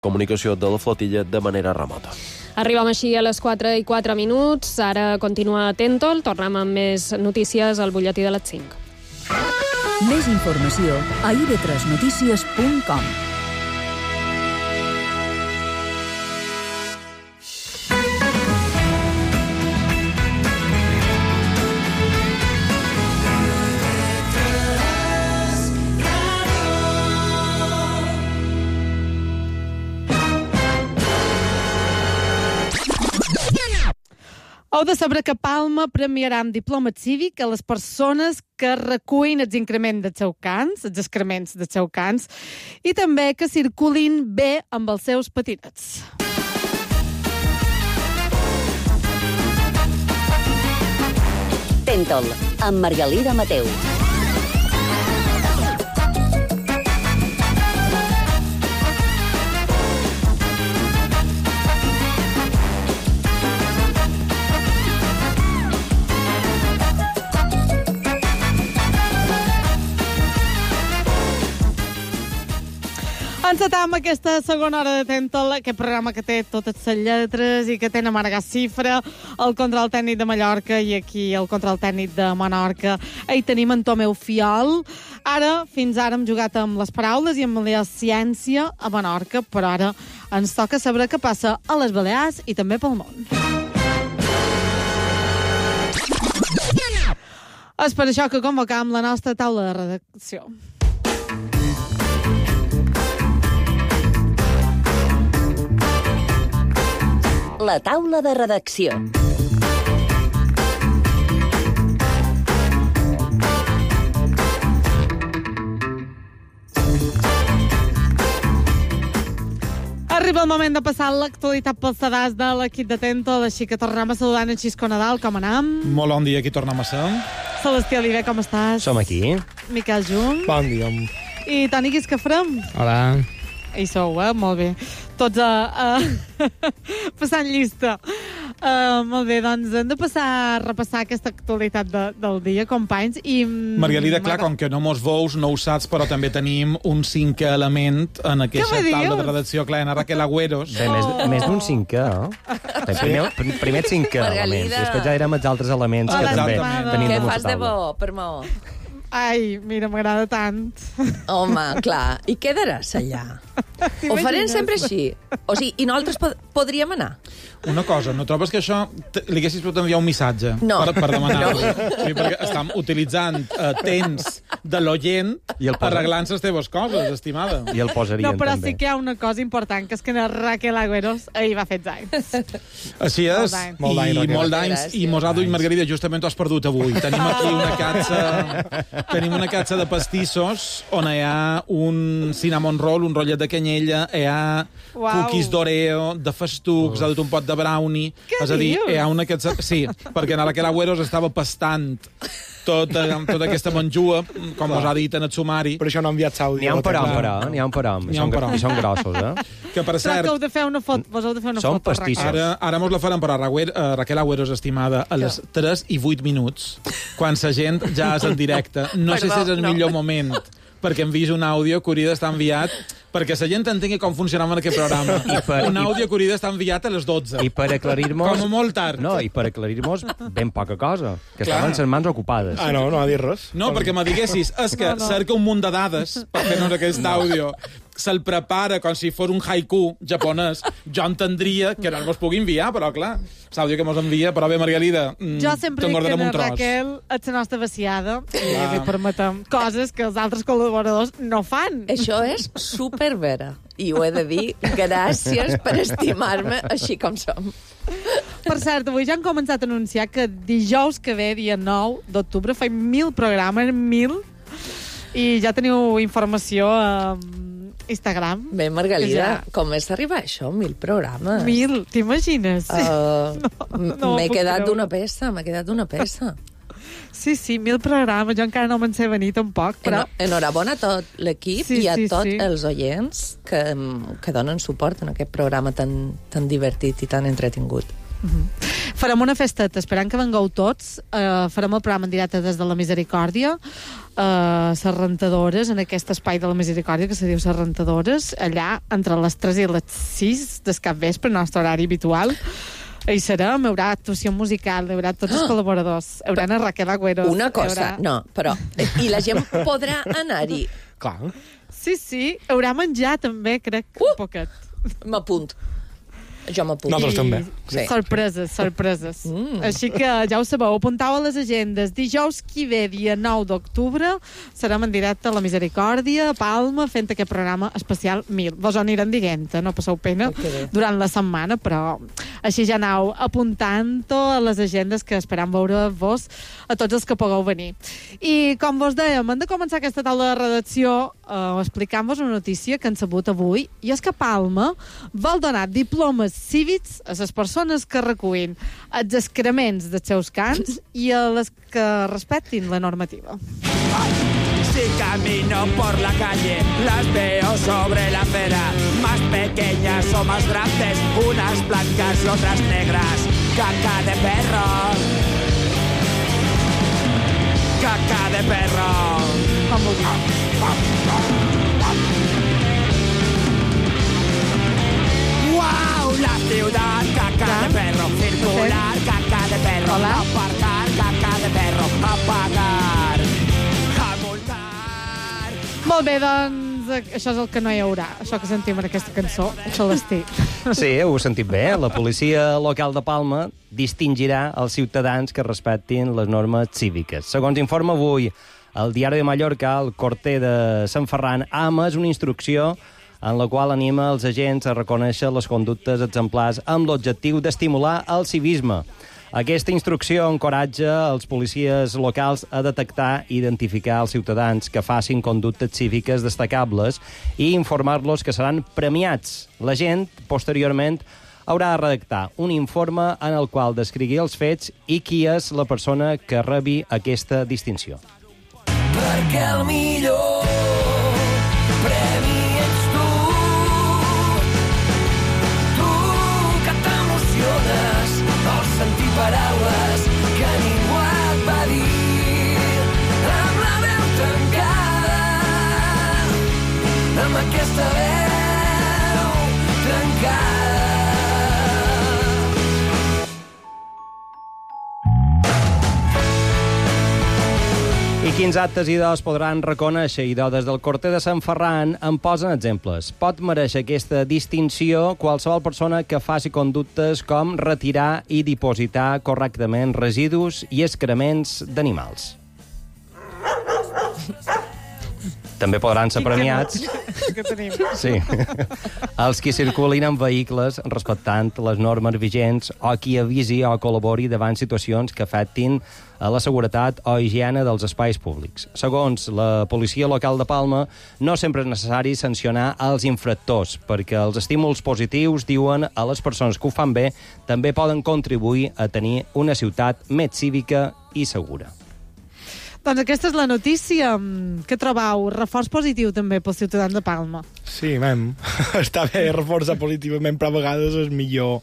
comunicació de la flotilla de manera remota. Arribem així a les 4:04. Ara continua Tentol. Tornem amb més notícies al butlletí de les 5. Més informació a ib3notícies.com. Heu de saber que Palma premiarà amb diploma cívic a les persones que recuïn els increments dels seus cans, els excrements dels seus cans, i també que circulin bé amb els seus patinets. Tentol, amb Margalida Mateu. Encetam aquesta segona hora de Tentol, aquest programa que té totes les lletres i que té na Marga Cifra, el control tècnic de Mallorca i aquí el control tècnic de Menorca. Hi tenim en Tomeu Fiol. Fins ara hem jugat amb les paraules i amb la ciència a Menorca, però ara ens toca saber què passa a les Balears i també pel món. És per això que convocam la nostra taula de redacció. La taula de redacció. Arriba el moment de passar l'actualitat pels sedars de l'equip de Tentol, així que tornem a saludar en Xisco Nadal. Com anam? Molt bon dia, aquí tornem a ser. Celestí Oliver, com estàs? Som aquí. Miquel Jung. Bon dia. I Toni Guiscafrem. Hola. Hi sou, molt bé. Tots passant llista. Molt bé, doncs hem de passar a repassar aquesta actualitat del dia, companys. Margalida, clar, com que no mos veus, no ho saps, però també tenim un cinquè element en aquesta taula de redacció. Clar, en Raquel Agüeros. Bé, més d'un cinquè, primer cinquè element. Després ja érem els altres elements que també tenim Què damunt fas la de taula. bo, per mo? Ai, mira, m'agrada tant. Home, clar, i quedaràs allà? Ho farem sempre així? O sigui, i nosaltres podríem anar? Una cosa, no trobes que això li haguessis pogut enviar un missatge per demanar-ho? Sí, perquè estem utilitzant temps de l'oient arreglant les teves coses, estimada. I el posarien, també. No, però també. sí que hi ha una cosa important, que és que Raquel Agüeros ahir va fer anys. Així és. I molt d'anys. I mos ha duit, Margarida, justament t'ho has perdut avui. Tenim aquí una catxa de pastissos on hi ha un cinnamon roll, un rotllet de canyella, hi ha cookies d'Oreo, de festucs, ha dut un pot de brownie. Què és a dir, dius? hi ha una catxa... Sí, perquè en Raquel Agüeros estava pastant tota aquesta menjua, com us ha dit en el sumari. Per això no ha enviat àudio. N'hi ha un param. I són grossos, Que, per Però cert... que heu de fer una foto. Vos heu de fer una Són foto. pastissos. Ara mos la farem per a Raquel Agüeros, estimada, a les 3:08, quan la gent ja és en directe. No sé si és el millor moment, perquè hem vist un àudio que hauria d'estar enviat perquè la gent entengui com funcionava en aquest programa. Un àudio que hauria d'estar enviat a les 12. I per aclarir-nos... Com a molt tard. No, i per aclarir-nos ben poca cosa, que estaven les mans ocupades. Ah, no ha dit res. No, perquè me diguessis, és que cerca un munt de dades per fer-nos aquest àudio, se'l prepara com si fos un haiku japonès, jo entendria que no mos pugui enviar, però clar, l'àudio que mos envia, però bé, Margalida, Jo sempre dic que la Raquel és la nostra vaciada i li permetem coses que els altres col·laboradors no fan. Això és supervera. I ho he de dir, gràcies per estimar-me així com som. Per cert, avui ja han començat a anunciar que dijous que ve, dia 9 d'octubre, fem 1.000 programes, 1.000, i ja teniu informació a Instagram. Bé, Margalida, com és arribar a això? 1.000 programes. 1.000, t'imagines? No m'he quedat d'una peça, Sí, 1.000 programes, jo encara no me'n sé venir tampoc, però... Enhorabona a tot l'equip i a tots els oients que donen suport en aquest programa tan divertit i tan entretingut. Farem una festeta, esperant que vengueu tots. Farem el programa en directe des de la Misericòrdia, les rentadores, en aquest espai de la Misericòrdia que se diu les rentadores, allà entre les 3 i les 6 del capvespre, el nostre horari habitual. Hi serem, hi haurà actuació musical, hi haurà tots els col·laboradors, hi haurà a Raquel Agüero. Una cosa, no, però... I la gent podrà anar-hi. Clar. Sí, hi haurà menjar també, crec, un poquet. M'apunt. Jo m'apunto. Nosaltres també. Sí. Sorpreses. Així que ja ho sabeu, apuntau a les agendes. Dijous que ve, dia 9 d'octubre, serem en directe a la Misericòrdia, a Palma, fent aquest programa especial 1000. Vos ho anirem dient, no passeu pena, durant la setmana, però així ja aneu apuntant-ho a les agendes que esperam veure-vos a tots els que pugueu venir. I com vos dèiem, hem de començar aquesta taula de redacció explicant-vos una notícia que han sabut avui, i és que Palma vol donar diplomes cívics a les persones que recuïn els excrements dels seus cans i a les que respectin la normativa. Si camino por la calle, las veo sobre la acera, más pequeñas o más grandes, unas blancas y otras negras. Caca de perro. Caca de perro. ¡Wow! La ciudad, caca de perro. Circular, caca de perro. Aparcar, caca de perro. Apagar. Molt bé, doncs, això és el que no hi haurà. Això que sentim en aquesta cançó, Celestí. Sí, ho heu sentit bé. La policia local de Palma distingirà els ciutadans que respectin les normes cíviques. Segons informa avui el Diari de Mallorca, el Corte de Sant Ferran ha emès una instrucció en la qual anima els agents a reconèixer les conductes exemplars amb l'objectiu d'estimular el civisme. Aquesta instrucció encoratja els policies locals a detectar i identificar els ciutadans que facin conductes cíviques destacables i informar-los que seran premiats. La gent, posteriorment, haurà de redactar un informe en el qual descrigui els fets i qui és la persona que rebi aquesta distinció. Perquè el millor premi ets tu. Tu que t'emociones al sentir paraules que ningú et va dir, amb la veu tancada, amb aquesta veu tancada. I quins actes i dos podran reconèixer? I des del Corte de Sant Ferran en posen exemples. Pot mereixer aquesta distinció qualsevol persona que faci conductes com retirar i dipositar correctament residus i excrements d'animals. També podran ser premiats sí, els qui circulin en vehicles respectant les normes vigents o qui avisi o col·labori davant situacions que afectin a la seguretat o higiene dels espais públics. Segons la policia local de Palma, no sempre és necessari sancionar els infractors, perquè els estímuls positius, diuen, a les persones que ho fan bé, també poden contribuir a tenir una ciutat més cívica i segura. Doncs aquesta és la notícia. Què trobeu? Reforç positiu també pels ciutadans de Palma. Sí, està bé reforçar positivament, però a vegades és millor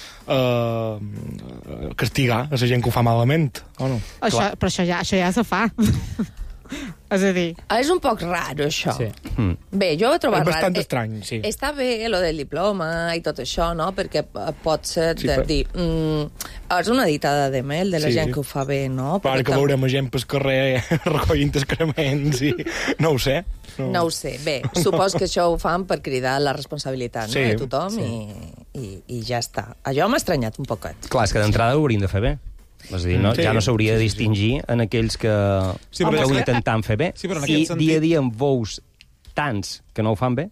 castigar a la gent que ho fa malament, o no? Però això ja se fa. És a dir... És un poc raro, això. Sí. Bé, jo ho he trobat raro. És bastant raro. estrany, sí. Està bé, lo del diploma i tot això, no? Perquè pot ser de dir... és una ditada de mel de la gent que ho fa bé, no? Però ara que veurem gent pel carrer recollint excrements i... No ho sé. No ho sé. Bé, supos que això ho fan per cridar la responsabilitat de tothom i ja està. Allò m'ha estranyat un poquet. Clar, és que d'entrada ho haurien de fer bé. És a dir, ja no s'hauria de distingir en aquells que ho intenten fer bé. I dia a dia en veus tants que no ho fan bé,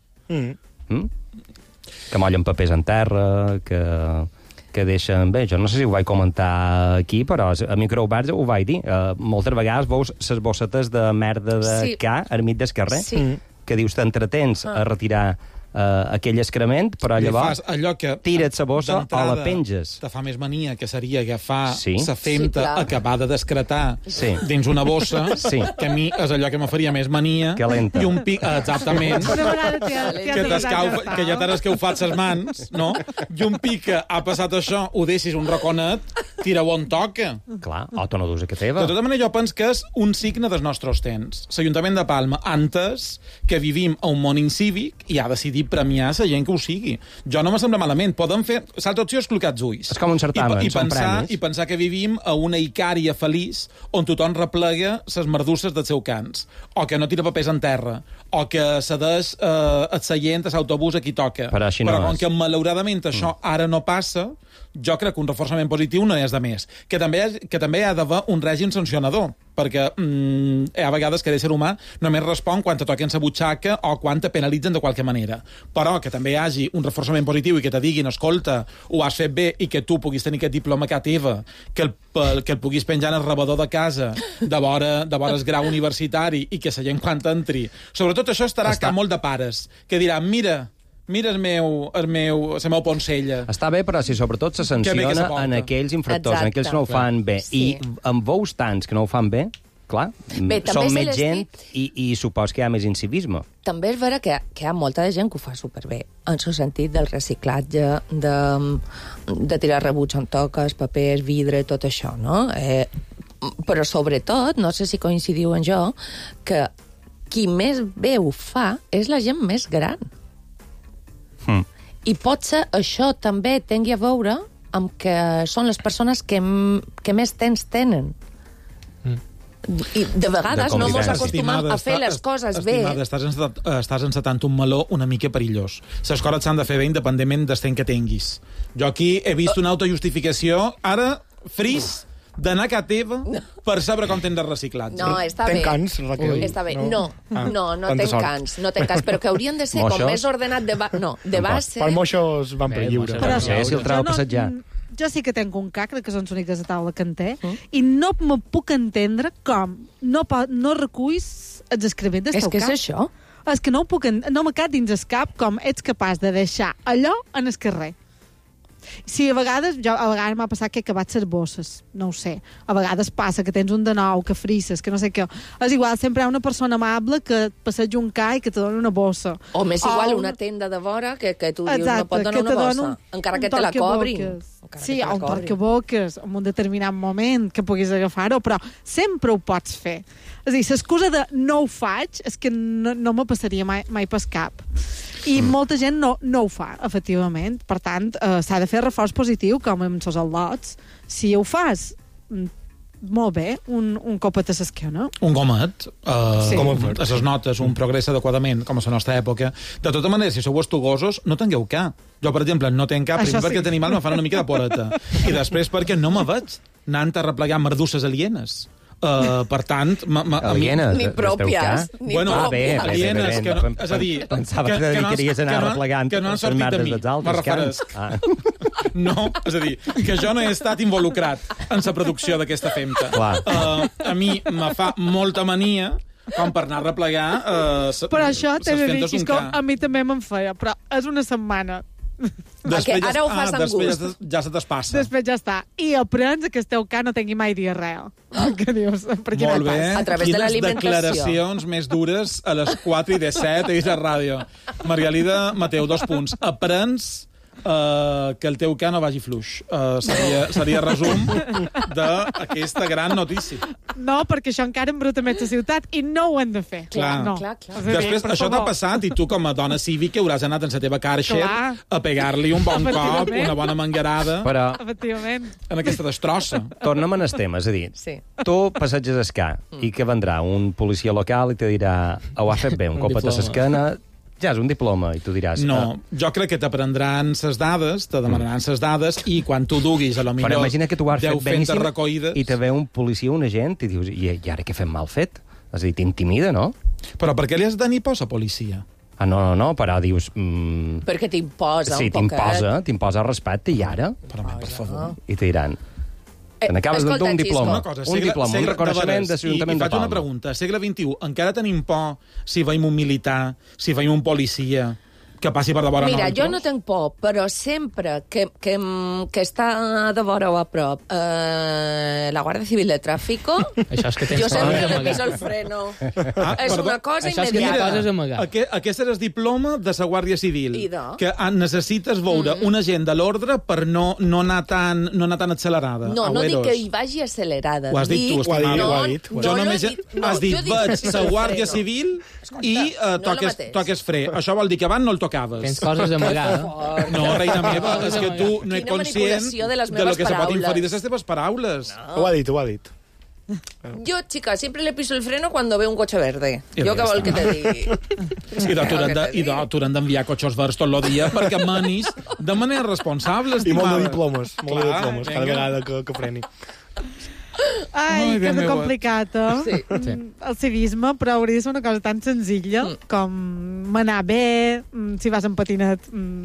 que mollen papers en terra, que deixen... Bé, jo no sé si ho vaig comentar aquí, però a microoberts ho vaig dir. Moltes vegades veus les bossetes de merda de ca al mig del carrer, que dius t'entretens a retirar aquell excrement, però llavors tira't la bossa o la penges. Te fa més mania, que seria agafar la femta acabada d'excretar dins una bossa, que a mi és allò que me faria més mania. Calenta. I un pic, exactament, que ja t'has escaufat les mans, no? I un pic que ha passat això, ho deixis un raconet tira-ho on toca. Clar, o te no dus a que teva. De tota manera, jo penso que és un signe dels nostres temps. L'Ajuntament de Palma ha entès que vivim a un món incívic i ha decidit premiar la gent que ho sigui. Jo no me sembla malament. Podem fer... L'altra opció és col·locar els ulls. És com un certamen, són premis. I pensar que vivim a una Icària feliç on tothom replega les merdusses dels seus cants, o que no tira papers en terra, o que cedeix el seient a l'autobús a qui toca. Però com que malauradament això ara no passa, jo crec que un reforçament positiu no és de més. Que també hi ha d'haver un règim sancionador, perquè hi ha vegades que l'ésser humà només respon quan te toquen la butxaca o quan te penalitzen de qualque manera. Però que també hi hagi un reforçament positiu i que te diguin, escolta, ho has fet bé, i que tu puguis tenir aquest diploma a teva, que el puguis penjar en el rebedor de casa de vora el grau universitari i que la gent quan entri... Sobretot això estarà a molt de pares, que diran, mira la meva poncella. Està bé, però si sobretot se sanciona en aquells infractors, en aquells que no ho fan bé. I amb veus tants que no ho fan bé, clar, són més gent i supos que hi ha més incivisme. També és vera que hi ha molta gent que ho fa superbé, en el sentit del reciclatge, de tirar rebuts on toques, papers, vidre, tot això, no? Però sobretot, no sé si coincidiu en jo, que qui més bé ho fa és la gent més gran. I potser això també tingui a veure amb que són les persones que més temps tenen. I de vegades no ens acostumem a fer les coses bé. Estimada, estàs encetant un meló una mica perillós. Les coses s'han de fer bé independentment del temps que tinguis. Jo aquí he vist una autojustificació, ara, fris, d'anar a casa teva per saber com tens de reciclatge. No, està bé. Ten cans, Raquel? Està bé. No ten cans. No ten cans, però que haurien de ser com més ordenat de base. Per moixos van per lliure. Però no sé si el trau passatjar. Jo sí que tenc un ca, crec que són les úniques a taula que en té, i no me puc entendre com no reculls els excrements del teu cap. És que és això. És que no me cap dins el cap com ets capaç de deixar allò en el carrer. Sí, a vegades m'ha passat que he acabat les bosses, no ho sé. A vegades passa que tens un de nou, que frisses, que no sé què. És igual, sempre hi ha una persona amable que et passeja un ca i que te dona una bossa. O més igual una tenda de vora que tu dius no pot donar una bossa, encara que te la cobrin. Sí, un torcaboques en un determinat moment que puguis agafar-ho, però sempre ho pots fer. És a dir, l'excusa de no ho faig és que no me passaria mai pel cap. I molta gent no ho fa, efectivament. Per tant, s'ha de fer reforç positiu, com amb els al·lots. Si ho fas, molt bé, un copet a l'esquena. Un gomet, a les notes, un progrés adequadament, com a la nostra època. De tota manera, si sou estugosos, no tingueu cap. Jo, per exemple, no tenc cap, primer perquè tenir mal me fan una mica de poreta. I després perquè no me veig anant a replegar merdusses alienes. Per tant... Alienes? Ni pròpies. Alienes, és a dir... Pensava que dedicaries a anar replegant les merdes dels altres cants. No, és a dir, que jo no he estat involucrat en la producció d'aquesta femta. A mi me fa molta mania com per anar a replegar però això t'he de dir que a mi també me'n feia, però és una setmana. Ara ho fas amb gust. Ja se t'espassa. Després ja està. I aprens que el teu ca no tingui mai diarrea. Què dius? Molt bé. A través de l'alimentació. Quines declaracions més dures a les 4 i 17 a la ràdio. Margalida Mateu, 2 punts. Aprens que el teu ca no vagi fluix. Seria resum d'aquesta gran notícia. No, perquè això encara embruta més la ciutat i no ho hem de fer. Clar. Després, això t'ha passat i tu, com a dona cívica, hauràs anat en la teva Karcher a pegar-li un bon cop, una bona mangarada en aquesta destrossa. Tornem en el tema, és a dir, tu passeges el ca i que vendrà un policia local i te dirà ho has fet bé, un copet a l'esquena, ja és un diploma, i tu diràs... No, jo crec que t'aprendran les dades, te demanaran les dades, i quan tu duguis, a lo millor... Però imagina que tu ho has fet beníssim i te ve un policia, un agent, i dius, i ara què fem mal fet? És a dir, t'intimida, no? Però per què li has de tenir por a la policia? No, però dius... Perquè t'imposa un poquet. Sí, t'imposa respecte, i ara? Però, per favor. I te diran... N'acabes de donar un diploma, un reconeixement de l'Ajuntament de Palma. I faig una pregunta. Segle XXI, encara tenim por si veiem un militar, si veiem un policia, que passi per de vora Mira, nosaltres. jo no tenc por, però sempre que està de vora o a prop la Guàrdia Civil de Tràfico, Això és que tens jo sempre coses le amagades. piso el freno. És perdó. una cosa Això és que hi ha immediata. coses amagades. Aquest és el diploma de la Guàrdia Civil. I de? Que necessites veure un agent de l'ordre per no anar tan accelerada. No Au, dic Eros. que hi vagi accelerada. Ho has dit tu, Ho ha dit, estimada. ho ha dit. Jo només has dit, jo dic veig que la Guàrdia freno. Civil i no el mateix. toques fre. Això vol dir que abans no el tocaves. Tens coses amagades. No, reina meva, és que tu no ets Quina conscient manipulació de les de lo meves que se pot paraules. inferir de les teves paraules. Ho ha dit. Yo, chica, siempre le piso el freno cuando veo un coche verde. I Jo ja què vol està. que te digui? I t'hauran d'enviar cotxes verds tot el dia perquè manis de manera responsable, I estimada. molt de diplomes. Molt de Clar, diplomes, cada vinga. vegada que freni. Ai, Déu que és meu. complicat, eh? Sí. El civisme, però hauria de ser una cosa tan senzilla com manar bé, si vas en patinet,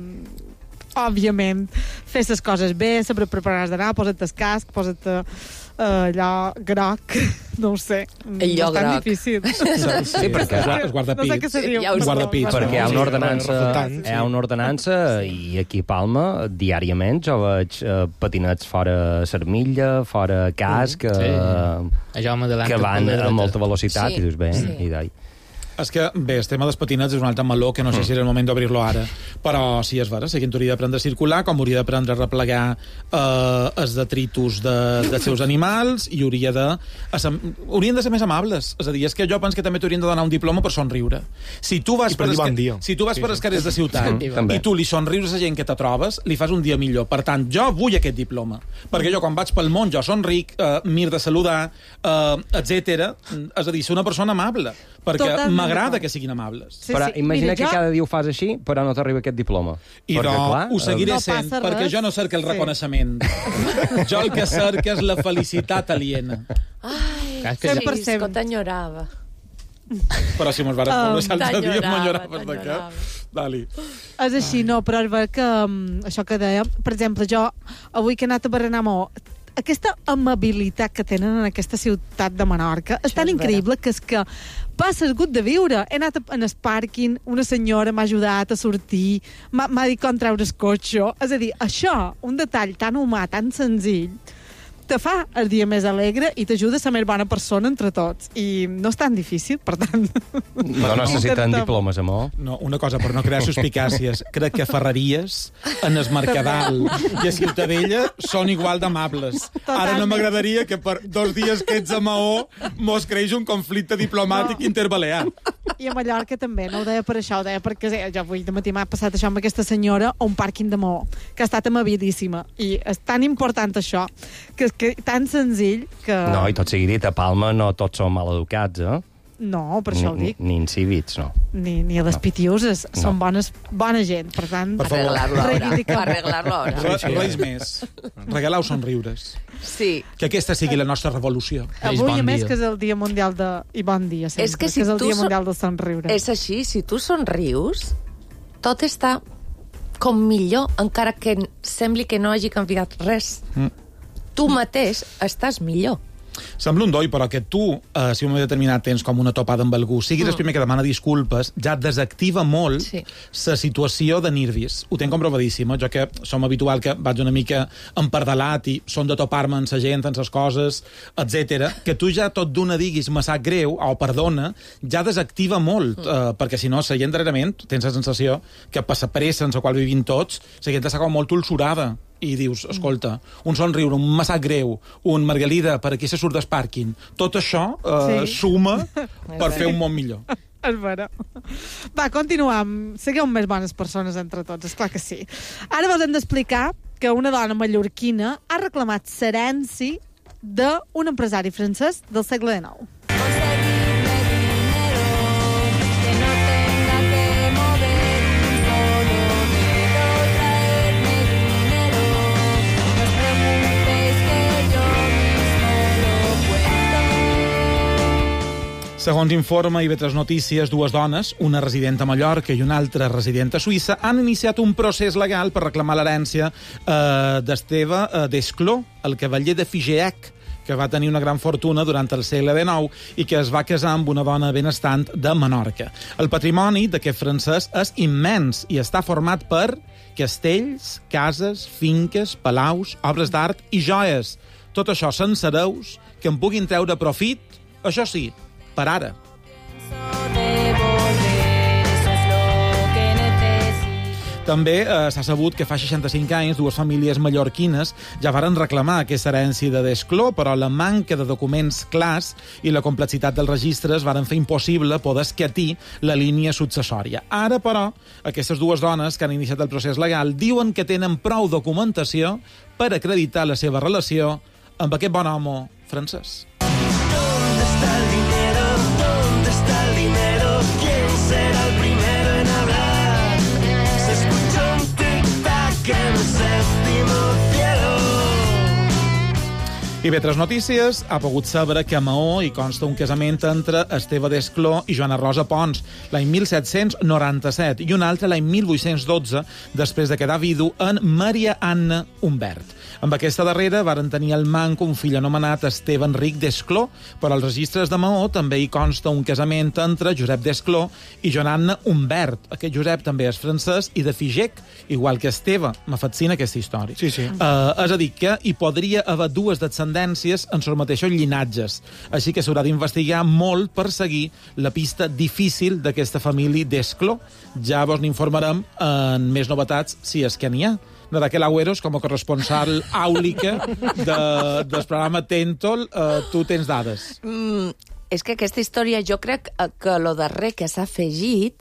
òbviament, fer les coses bé, saber preparar-has d'anar, posa't el casc, posa't allò groc, no ho sé. El lloc És tan groc. difícil. Sí, perquè Es guarda No sé què se diu. Ja ho sé. Guardapits. Perquè hi ha una ordenança, reflectant, hi ha una ordenança i aquí a Palma diàriament jo veig patinets fora Sarmilla, fora casc, Allò m'adelanta que van per la a dreta. molta velocitat Sí, i dius, bé, sí. i d'ahí. És que, bé, el tema dels patinets és un altre meló que no sé si és el moment d'obrir-lo ara, però sí, és vera, la gent hauria d'aprendre a circular, com hauria d'aprendre a replegar els detritus dels seus animals i haurien de ser més amables. És a dir, és que jo penso que també t'haurien de donar un diploma per somriure. Si tu vas I per dir bon dia. si tu vas per els carrers de ciutat També. i tu li somrius a la gent que te trobes, li fas un dia millor. Per tant, jo vull aquest diploma, perquè jo quan vaig pel món jo somric, m'he de saludar, etc. És a dir, ser una persona amable, perquè Totalment m'agrada d'acord. que siguin amables. Sí, Però sí. imagina Mira, que jo- cada dia ho fas així, però no t'arriba aquest diploma. I perquè, clar, ho seguiré no sent, passa perquè res. jo no cerco el Sí. reconeixement. Jo el que cerco és la felicitat aliena. Ai, Clar, és que Sempre Xisco, sempre. t'enyorava. Però si mos varen veure l'altre dia, t'enyorava, m'enyoraves de què? t'enyorava. Dali. És així, no, però és ver que això que dèiem, per exemple, jo avui que he anat a berenar Maó, aquesta amabilitat que tenen en aquesta ciutat de Menorca és tan és increïble que és que passa el gut de viure. He anat en el pàrquing, una senyora m'ha ajudat a sortir, m'ha dit com treure el cotxe. És a dir, això, un detall tan humà, tan senzill, te fa el dia més alegre i t'ajuda a ser més bona persona entre tots. I no és tan difícil, per tant... No necessiten Intentem. diplomes, amor. No, una cosa, per no crear suspicàcies, crec que a Ferreries, en es Mercadal i a Ciutadella són igual d'amables. Ara no m'agradaria que per 2 dies que ets a Maó mos creix un conflicte diplomàtic interbalear. I a Mallorca també, no ho deia per això, ho deia perquè jo avui de matí m'ha passat això amb aquesta senyora a un pàrquing de Maó, que ha estat amabilíssima. I és tan important això, que tan senzill que... No, i tot sigui dit, a Palma no tots són maleducats, eh? No, per això ho dic. Ni incívics, no. Ni a les pitiuses. Són bona gent, per tant... Per favor. Arreglar-lo ara. reivindiquem. Arreglar-lo ara. Res més. Regalau somriures. Sí. Que aquesta sigui la nostra revolució. Feliç Avui, bon a més, dia. que és el Dia Mundial de... I bon dia, sempre. És que si és el tu Dia so- Mundial del somriure. És així, si tu somrius, tot està com millor, encara que sembli que no hagi canviat res. Tu mateix estàs millor. Sembla un doi, però que tu, si en un moment determinat tens com una topada amb algú, siguis el primer que demana disculpes, ja desactiva molt Sí. la situació de nervis. Ho tenc comprovadíssim, jo que som habitual que vaig una mica empardalat i són de topar-me amb la gent, amb les coses, etc. Que tu ja tot d'una diguis me sap greu o perdona, ja desactiva molt, perquè si no, la gent darrerament tens la sensació que per la pressa en la qual vivim tots, la gent està com molt ulcerada i dius, escolta, un somriure, un me sap greu, un Margalida, per aquí se surt del pàrquing, tot això Sí. suma per fer un món millor. És vera. Va, continuem. Sigueu més bones persones entre tots, esclar que sí. Ara vos hem d'explicar que una dona mallorquina ha reclamat l'herència d'un empresari francès del segle XIX. Segons informa IB3 Notícies, 2 dones, una resident a Mallorca i una altra resident a Suïssa, han iniciat un procés legal per reclamar l'herència d'Esteve Descló, el cavaller de Figeac, que va tenir una gran fortuna durant el segle XIX i que es va casar amb una dona benestant de Menorca. El patrimoni d'aquest francès és immens i està format per castells, cases, finques, palaus, obres d'art i joies. Tot això sense hereus que en puguin treure profit, això sí, per ara. També s'ha sabut que fa 65 anys dues famílies mallorquines ja varen reclamar aquesta herència de Desclós, però la manca de documents clars i la complexitat dels registres varen fer impossible poder escatir la línia successòria. Ara, però, aquestes dues dones que han iniciat el procés legal diuen que tenen prou documentació per acreditar la seva relació amb aquest bon home francès. ¿Dónde está el dinero? ¿Dónde está el dinero? ¿Quién será el primero en hablar? Se escucha un tic-tac en el séptimo cielo. I bé, Tres Notícies ha pogut saber que a Maó hi consta un casament entre Esteve Desclós i Joana Rosa Pons l'any 1797 i un altre l'any 1812, després de quedar vidu en Maria Anna Humbert. Amb aquesta darrera varen tenir al manco un fill anomenat Esteve Enric Desclós, però als registres de Maó també hi consta un casament entre Josep Desclós i Joana Humbert. Aquest Josep també és francès i de Figec, igual que Esteve. M'ha fascina aquesta història. Sí, sí. És a dir, que hi podria haver dues descendències en els mateixos llinatges. Així que s'haurà d'investigar molt per seguir la pista difícil d'aquesta família Desclós. Ja vos n'informarem en més novetats, si és que n'hi ha. Raquel Agüeros, com a corresponsal àulica del programa Tentol, tu tens dades. És que aquesta història, jo crec que lo darrer que s'ha afegit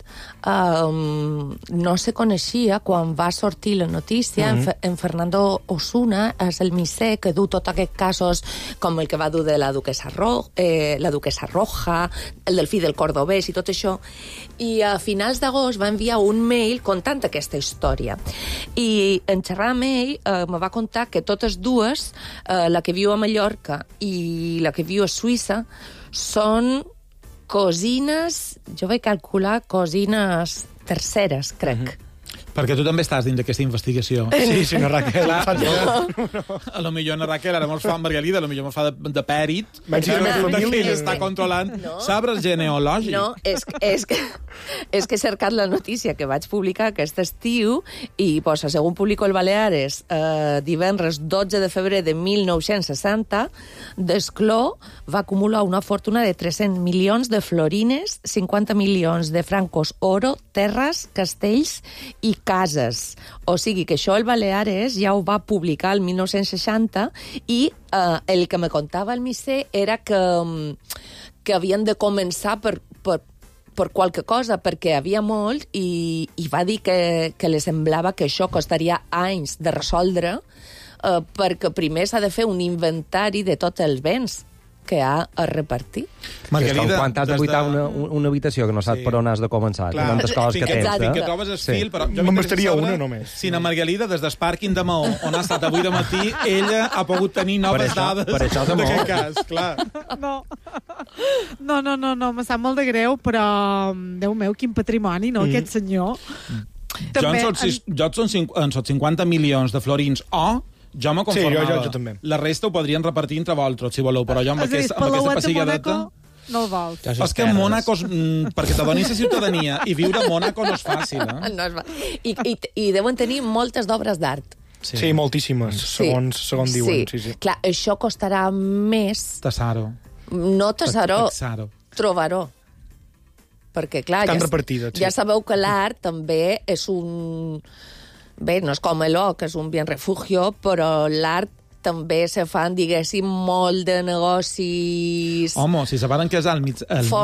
no se coneixia quan va sortir la notícia. En Fernando Osuna és el misser que du tots aquests casos, com el que va dur de la duquesa Roja, el del fill del cordobès i tot això. I a finals d'agost va enviar un mail contant aquesta història. I en xerrar amb ell me va contar que totes dues, la que viu a Mallorca i la que viu a Suïssa, són cosines, jo vaig calcular cosines terceres, crec. Perquè tu també estàs dins d'aquesta investigació. Sí, no, Raquel. A lo millor na Raquel ara mos fa Margalida, a lo millor mos fa de pèrit. Que està controlant sabres geneològics. No, és que he cercat la notícia que vaig publicar aquest estiu i posa, segons publicó el Baleares, divendres 12 de febrer de 1960, Desclós va acumular una fortuna de 300 milions de florines, 50 milions de francos oro, terres, castells i cases. O sigui que això el Baleares ja ho va publicar el 1960 i el que me contava el misser era que havien de començar per qualque cosa, perquè havia molt i va dir que li semblava que això costaria anys de resoldre perquè primer s'ha de fer un inventari de tots els béns que ha a repartir. Margarida, quan t'has de buitar una habitació que no saps per on has de començar, tantes coses que tens. Que trobes el fil, però me'n bastaria una només. Si na Margalida, des del pàrquing de Maó, on ha estat avui de matí, ella ha pogut tenir noves dades d'aquest cas, clar. No, me sap molt de greu, però, Déu meu, quin patrimoni, no, aquest senyor. Jo són 50 milions de florins jo me conformava. Sí, jo també. La resta ho podrien repartir entre vosaltres, si voleu, però jo amb aquesta passilladeta... No el vols. És que Mònaco, perquè te donis la ciutadania i viure a Mònaco no és fàcil, eh? No és fàcil. I deuen tenir moltes d'obres d'art. Sí, moltíssimes, segons diuen. Sí. Clar, això costarà més... Tassar-ho. No tassar-ho, trobar-ho. Perquè, clar, ja sabeu que l'art també és un... Bé, no és com l'or, que és un bien refugio, però l'art també se fan, diguéssim, molt de negocis... Home, si se van casar el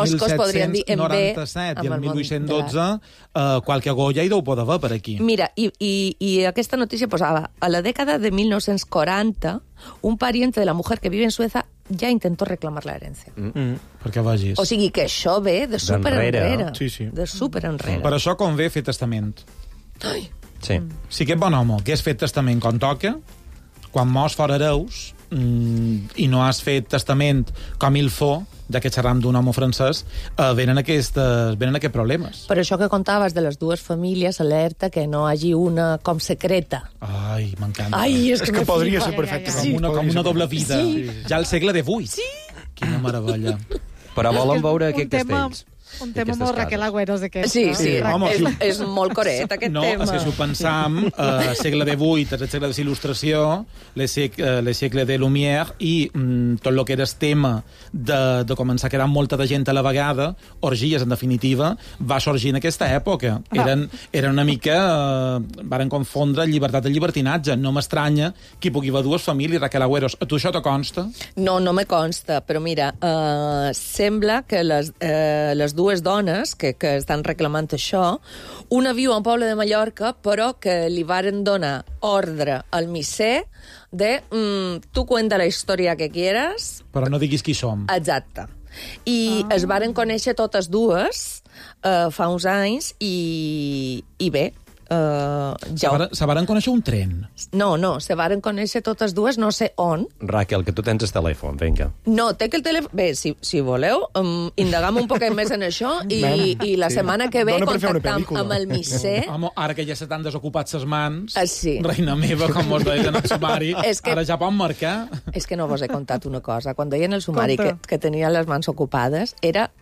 1797 i el 1812, qualque goya hi deu poder haver per aquí. Mira, i aquesta notícia posava, a la dècada de 1940, un pariente de la mujer que vive en Suecia ja intentó reclamar la herencia. Perquè vagis. O sigui que això ve de super enrere. Sí. De super enrere. Per això convé fer testament. Ai. Sí. Si aquest bon home que has fet testament com toca, quan mors fora hereus i no has fet testament com il faut, ja que xerram d'un home francès, venen aquests problemes. Per això que contaves de les dues famílies, alerta que no hagi una com secreta. Ai, m'encanta. Ai, és És que podria ser perfectament. Com una doble vida. Ja al segle XVIII. Sí. Quina meravella. Però volen veure aquests tema- castells. Un tema molt Raquel Agüeros, aquest. Sí, sí, Home, és molt coret, aquest no, tema. és que si ho pensam, segle XVIII, és el segle de l'il·lustració, le segle de Lumière, i tot el que era el tema de començar a quedar molta de gent a la vegada, orgies, en definitiva, va sorgir en aquesta època. Eren una mica... varen confondre llibertat i llibertinatge. No m'estranya que hi pugui haver dues famílies, Raquel Agüeros. A tu això te consta? No me consta, però mira, sembla que les dues dones que estan reclamant això, una viu a un poble de Mallorca, però que li varen donar ordre al misser de tu cuenta la història que quieras. Però no diguis qui som. Exacte. I es varen conèixer totes dues fa uns anys i bé, Se varen conèixer un tren. No, se varen conèixer totes dues, no sé on. Raquel, que tu tens el telèfon, vinga. No, té que el telèfon... Bé, si voleu, indagam un poquet més en això i la setmana que ve contactam amb el misser. Home, ara que ja se t'han desocupat ses mans, sí. Reina meva, com mos deien en el sumari, ara ja pot marcar. És que no vos he contat una cosa. Quan deien el sumari que tenia les mans ocupades, era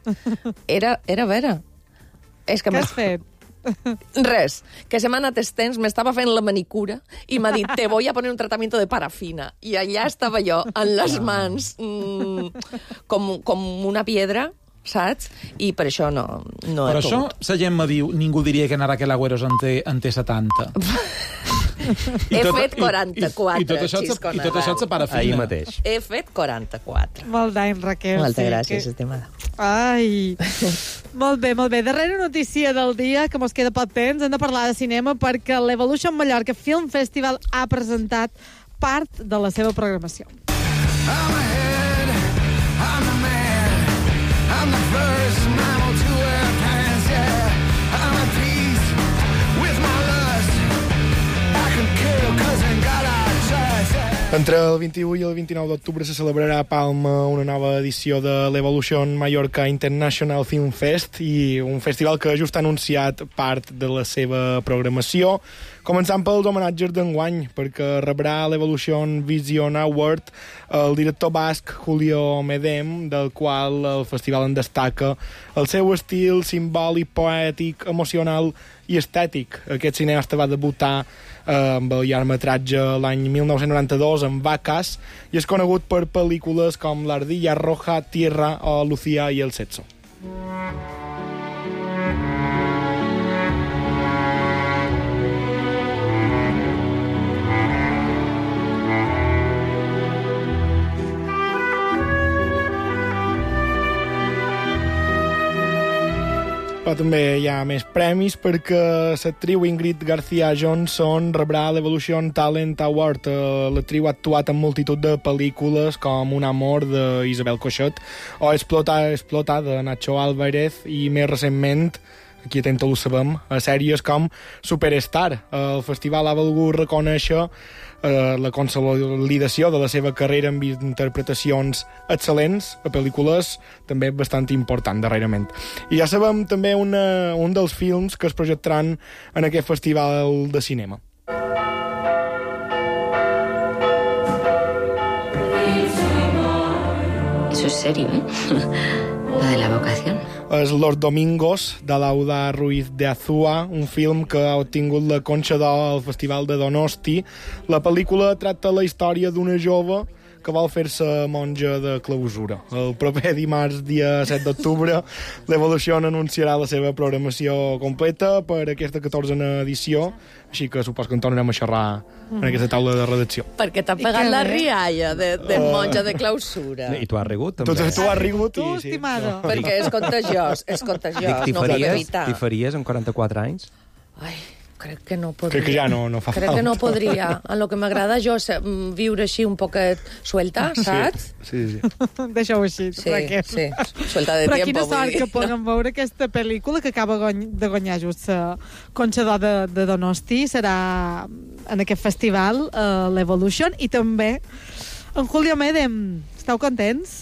vera. És que què has fet? Res, que se m'ha anat els temps, m'estava fent la manicura i m'ha dit, te voy a poner un tratamiento de parafina. I allà estava jo, en les mans, com una piedra, saps? I per això no per això, la gent me diu, ningú diria que en Raquel Agüeros en té 70. He fet 44, I tot això se parafina. Ahir mateix. He fet 44. Molt d'any, Raquel. Moltes gràcies, estimada. Ai, molt bé. Darrera notícia del dia, que mos queda poc temps, hem de parlar de cinema perquè l'Evolution Mallorca Film Festival ha presentat part de la seva programació. I'm ahead, I'm the man, I'm the first mammal to wear pants, yeah. I'm at peace with my lust, I can kill 'cause I got a trust, yeah. Entre el 21 i el 29 d'octubre se celebrarà a Palma una nova edició de l'Evolution Mallorca International Film Fest, i un festival que just ha anunciat part de la seva programació, començant pels homenatges d'enguany, perquè rebrà l'Evolution Vision Award el director basc Julio Medem, del qual el festival en destaca el seu estil simbòlic, poètic, emocional i estètic. Aquest cineasta va debutar amb el llargmetratge l'any 1992 en Vacas i és conegut per pel·lícules com L'Ardilla Roja, Tierra o Lucía y el Sexo. Però també hi ha més premis perquè l'actriu Ingrid García Johnson rebrà l'Evolution Talent Award. L'actriu ha actuat en multitud de pel·lícules com Un amor d'Isabel Coixet o Explota de Nacho Álvarez i més recentment, aquí a Tento ho sabem, a sèries com Superstar. El festival ha volgut reconèixer la consolidació de la seva carrera amb interpretacions excel·lents a pel·lícules també bastant important darrerament. I ja sabem també un dels films que es projectaran en aquest festival de cinema. Eso es serio, ¿eh? Lo de la vocación. És Los Domingos, de Lauda Ruiz de Azúa, un film que ha obtingut la Conxa d'Or al Festival de Donosti. La pel·lícula tracta la història d'una jove que vol fer-se monja de clausura. El proper dimarts, dia 7 d'octubre, l'Evolution anunciarà la seva programació completa per aquesta 14a edició, així que supos que en tornarem a xerrar en aquesta taula de redacció. Perquè t'ha pegat la rialla de monja de clausura. I tu has rigut, també? Tu has rigut, tu, estimada. Perquè és contagiós, no pot evitar. T'hi faries amb 44 anys? Ai, crec que no podria. Crec que ja no fa falta. Crec que no podria. En el que m'agrada jo viure així un poquet suelta, saps? Sí. Deixa-ho així, Raquel. Sí, suelta de Però tiempo. quina sort que puguem veure aquesta pel·lícula que acaba de guanyar just la Conxa d'Or de Donosti. Serà en aquest festival, l'Evolution, i també en Julio Medem. Esteu contents?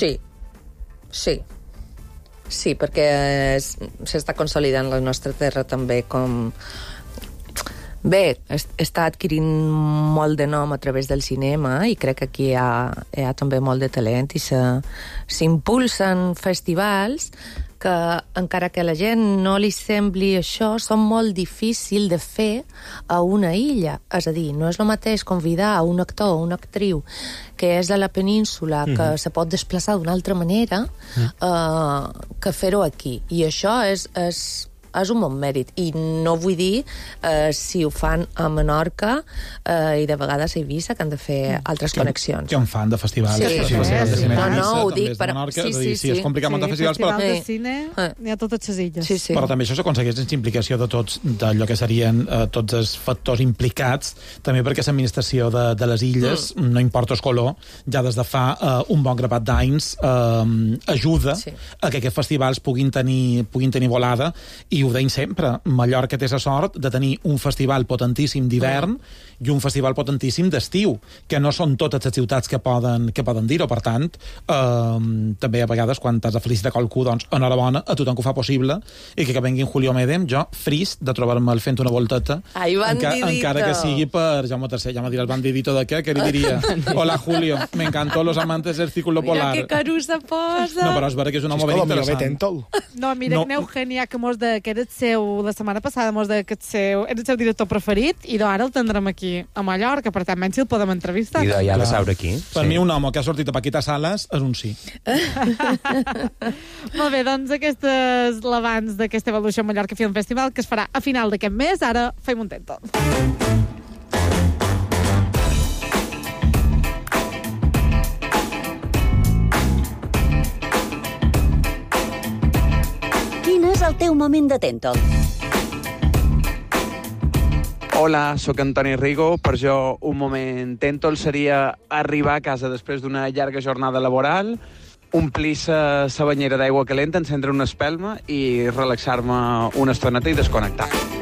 Sí, perquè s'està consolidant la nostra terra també com Bé, està adquirint molt de nom a través del cinema i crec que aquí hi ha també molt de talent i s'impulsen festivals que, encara que a la gent no li sembli això, són molt difícils de fer a una illa. És a dir, no és el mateix convidar a un actor o una actriu que és de la península, que se pot desplaçar d'una altra manera, que fer-ho aquí. I això és un bon mèrit. I no vull dir si ho fan a Menorca i de vegades a Eivissa, que han de fer altres connexions. Que en fan de festivals. Sí. No, ho dic per... Sí, és complicat muntar festivals, però... Festival de cine, n'hi ha totes les illes. Sí. Però també això s'aconsegueix sense implicació de tots, d'allò que serien tots els factors implicats, també perquè l'administració de les illes, no importa el color, ja des de fa un bon grapat d'anys ajuda a que aquests festivals puguin tenir volada, i ho deim sempre, Mallorca té la sort de tenir un festival potentíssim d'hivern i un festival potentíssim d'estiu, que no són totes les ciutats que poden dir-ho. Per tant, també a vegades, quan t'has de felicitar qualcú, doncs enhorabona a tothom que ho fa possible, i que vengui en Julio Medem, jo frist de trobar-me'l fent una volteta, encara que sigui per Jaume III. Ja me dirà el bandidito de què li diria? Hola, Julio, me encantó los amantes del círculo polar. Mira que carusa posa! No, però és vera que és un home ben interessant. No, mira, que Eugenia, que era el seu, la setmana passada, era el seu director preferit, i ara el tindrem aquí a Mallorca, per tant, menys si el podem entrevistar. I ja de seure aquí. Per mi, un home que ha sortit a Paquita Salas és un sí. Molt bé, doncs aquest és l'abans d'aquesta Evolution Mallorca Film Festival, que es farà a final d'aquest mes. Ara fem un tento. Quin és el teu moment de Tèntol? Hola, sóc Antoni Rigo. Per jo un moment Tèntol seria arribar a casa després d'una llarga jornada laboral, omplir-se la banyera d'aigua calenta, encendre una espelma i relaxar-me una estoneta i desconnectar.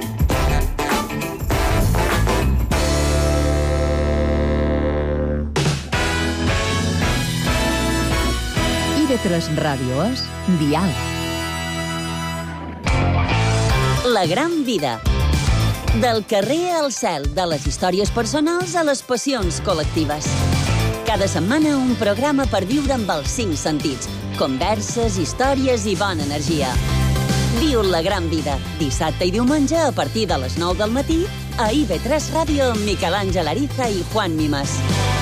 IB3 Ràdio és Diàleg. La gran vida. Del carrer al cel, de les històries personals a les passions col·lectives. Cada setmana un programa per viure amb els 5 sentits. Converses, històries i bona energia. Viu la gran vida, dissabte i diumenge a partir de les 9 del matí a IB3 Ràdio amb Miquel Àngel Ariza i Juan Mimas.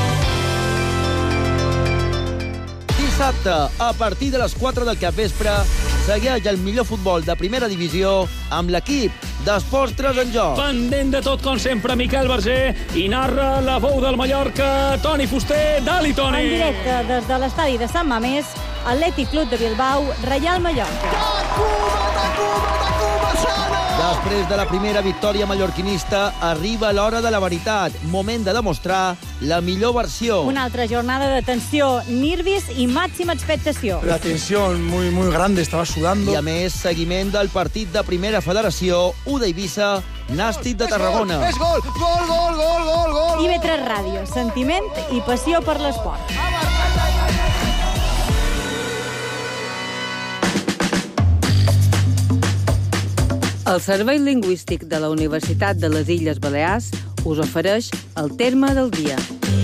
Dissabte, a partir de les 4 del capvespre, segueix el millor futbol de primera divisió amb l'equip d'Esports 3 en joc. Pendent de tot, com sempre, Miquel Verger, i narra la veu del Mallorca, Toni Fuster. Dali, Toni! En directe des de l'estadi de Sant Mamés, Atlètic Club de Bilbao, Reial Mallorca. Després de la primera victòria mallorquinista, arriba l'hora de la veritat. Moment de demostrar la millor versió. Una altra jornada de tensió, nervis i màxima expectació. La tensió muy grande, estava sudando. I a més, seguiment del partit de primera federació, U d'Eivissa, Nàstic de Tarragona. És gol! Gol! IB3 Ràdio, sentiment i passió per l'esport. El Servei Lingüístic de la Universitat de les Illes Balears us ofereix el terme del dia.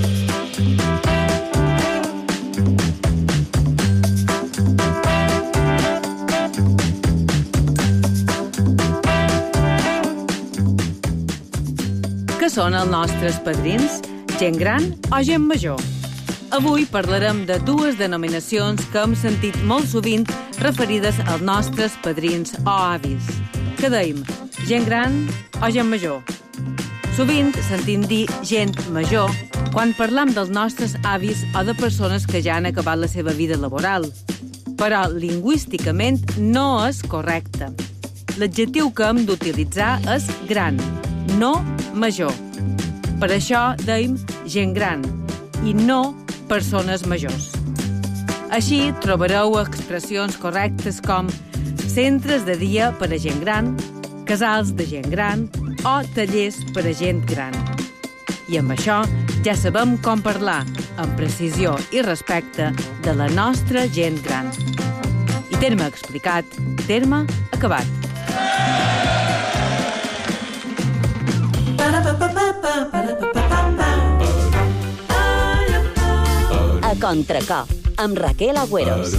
Què són els nostres padrins? Gent gran o gent major? Avui parlarem de dues denominacions que hem sentit molt sovint referides als nostres padrins o avis. Què deim? Gent gran o gent major? Sovint sentim dir gent major quan parlam dels nostres avis o de persones que ja han acabat la seva vida laboral. Però lingüísticament no és correcte. L'adjectiu que hem d'utilitzar és gran, no major. Per això deim gent gran i no persones majors. Així trobareu expressions correctes com centres de dia per a gent gran, casals de gent gran o tallers per a gent gran. I amb això ja sabem com parlar, amb precisió i respecte, de la nostra gent gran. I terme explicat, terme acabat. A contracop, amb Raquel Agüeros.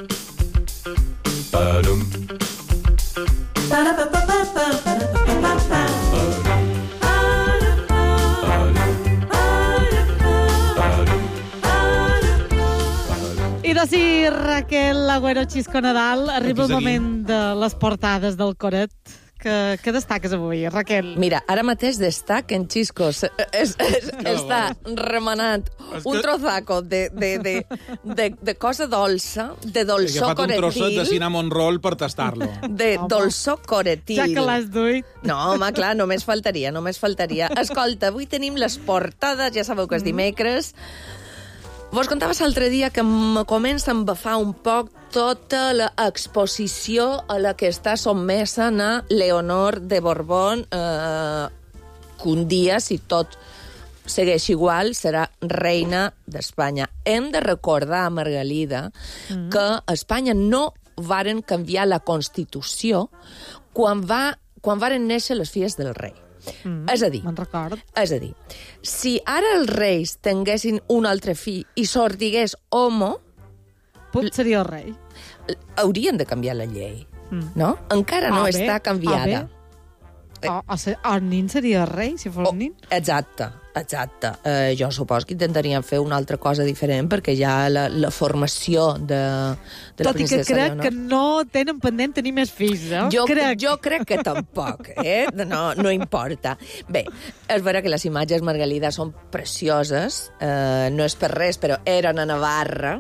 I de si Raquel Agüero Xisco Nadal, arriba el moment de les portades del Coret. Que destaques avui, Raquel? Mira, ara mateix destaca en Xisco està remenant un trozaco de cosa dolça, de dolçó coretil. He agafat un trosset de cinnamon roll per tastar-lo. De dolçó coretil. Ja que l'has duit. No, home, clar, només faltaria. Escolta, avui tenim les portades, ja sabeu que és dimecres. Vos contaves l'altre dia que me comença a embafar un poc tota l'exposició a la que està sotmesa na Leonor de Borbón, que un dia, si tot segueix igual, serà reina d'Espanya. Hem de recordar, Margalida, que a Espanya no varen canviar la Constitució quan varen néixer les filles del rei. És a dir, si ara els reis tinguessin un altre fill i sordigués homo... seria el rei. Haurien de canviar la llei, no? Encara no està canviada. El nin seria el rei, si fos nin? Exacte. Jo supos que intentarien fer una altra cosa diferent perquè ja la formació de la princesa Leonor... Tot i que crec que no tenen pendent tenir més fills, eh? Jo crec que tampoc, No importa. Bé, és vera que les imatges, Margalida, són precioses, no és per res, però eren a Navarra,